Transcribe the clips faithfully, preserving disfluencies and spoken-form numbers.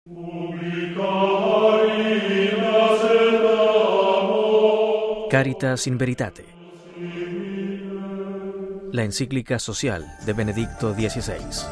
Caritas in Veritate, la encíclica social de Benedicto dieciséis.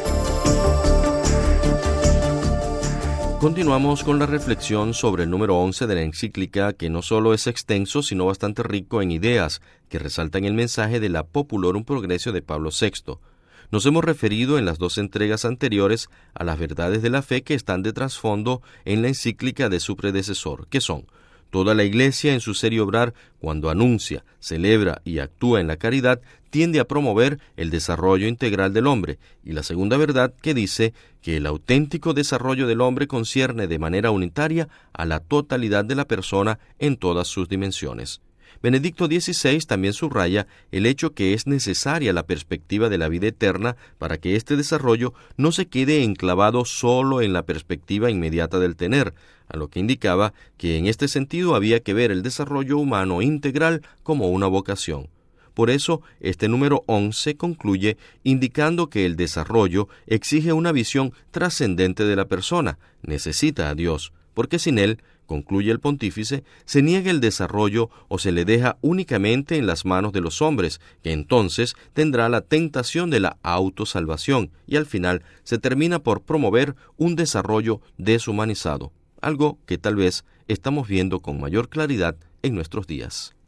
Continuamos con la reflexión sobre el número once de la encíclica, que no solo es extenso, sino bastante rico en ideas que resaltan el mensaje de la Populorum Progressio de Pablo sexto. Nos hemos referido en las dos entregas anteriores a las verdades de la fe que están de trasfondo en la encíclica de su predecesor, que son: toda la Iglesia en su serio obrar, cuando anuncia, celebra y actúa en la caridad, tiende a promover el desarrollo integral del hombre, y la segunda verdad, que dice que el auténtico desarrollo del hombre concierne de manera unitaria a la totalidad de la persona en todas sus dimensiones. Benedicto dieciséis también subraya el hecho que es necesaria la perspectiva de la vida eterna para que este desarrollo no se quede enclavado solo en la perspectiva inmediata del tener, a lo que indicaba que en este sentido había que ver el desarrollo humano integral como una vocación. Por eso, este número once concluye indicando que el desarrollo exige una visión trascendente de la persona, necesita a Dios, porque sin él, concluye el pontífice, se niega el desarrollo o se le deja únicamente en las manos de los hombres, que entonces tendrá la tentación de la autosalvación y al final se termina por promover un desarrollo deshumanizado, algo que tal vez estamos viendo con mayor claridad en nuestros días.